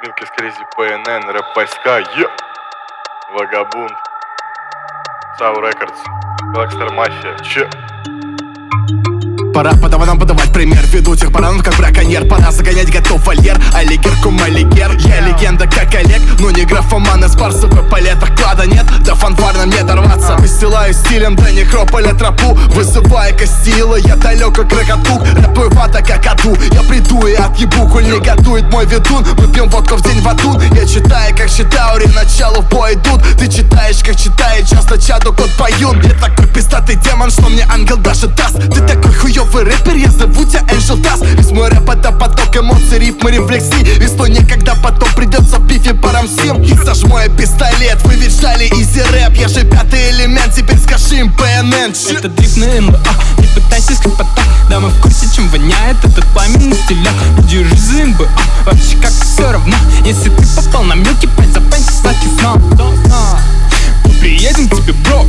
Милки Скризи, ПНН, рэп Паська, Вагабунд, Сау Рекордс, Блэкстер Мафия, Пора подаванам подавать пример. Веду тех баранов как браконьер. Пора загонять готов вольер. Алигер, кум-алигер. Я легенда как Олег, но не графоман из барса. В эполетах клада нет, до фанфарно мне дорваться. Выстилаю стилем до некрополя тропу, вызывая костила. Я далек как ракатук, рэпую вата как аду. Я приду и отъебу, коль негодует мой ведун. Мы пьем водку в день в атун. Я читаю как читаури, начало в бой идут. Ты читаешь как читает, часто чаду кот поюн. Я такой пиздатый демон, что мне ангел даже даст. Ты такой хуёвый рэпер, я зову тебя Angel Dust. Весь мой рэп это поток эмоций, рифмы, рефлексий. Весной некогда, потом придется в пифе по рамсим. И зажму я пистолет, вы ведь ждали изи рэп. Я же пятый элемент, теперь скажи им ПНН. Это дрифт на МБА, не пытайся скрыть поток. Да мы в курсе, чем воняет этот пламенный стиляк. Держись за МБА, вообще как все равно. Если ты попал на милки, пойдь за пенси, сладкий снов. Мы приедем к тебе, бро,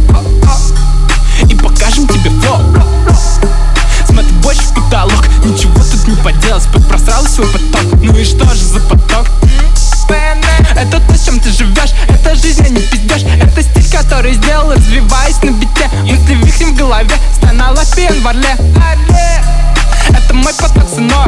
и покажем тебе флоу. Смотри больше в потолок, ничего тут не поделать. Подпросрал свой поток, ну и что же за поток? Это то, чем ты живешь, это жизнь, а не пиздешь. Это стиль, который сделал, развиваясь на бите. Мысли вихрем в голове, стонала пен в орле. Это мой поток, сынок,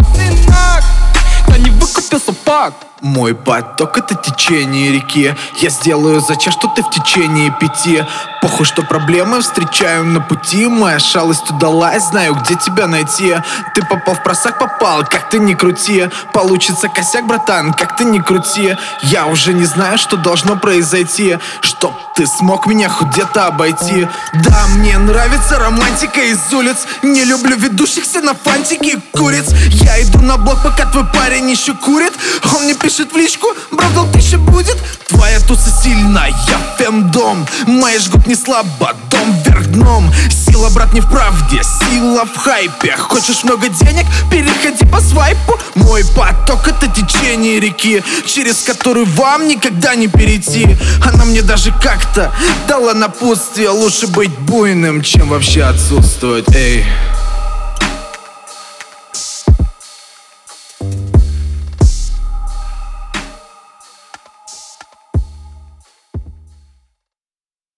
кто не выкупил сапог. Мой поток — это течение реки. Я сделаю за час, что ты в течение 5. Похуй, что проблемы встречаю на пути. Моя шалость удалась, знаю, где тебя найти. Ты попал в просак, попал, как ты ни крути. Получится косяк, братан, как ты ни крути. Я уже не знаю, что должно произойти, чтоб ты смог меня хоть где-то обойти. Да, мне нравится романтика из улиц. Не люблю ведущихся на фантики куриц. Я иду на блок, пока твой парень еще курит. Он мне пишет в личку: братан, 1000 будет. Твоя туса сильная, фэндом. Мои жгут не слабо, дом вверх дном. Сила, брат, не в правде, сила в хайпе. Хочешь много денег? Переходи по свайпу. Мой поток — это течение реки, через которую вам никогда не перейти. Она мне даже как-то дала напутствие: лучше быть буйным, чем вообще отсутствовать. Эй.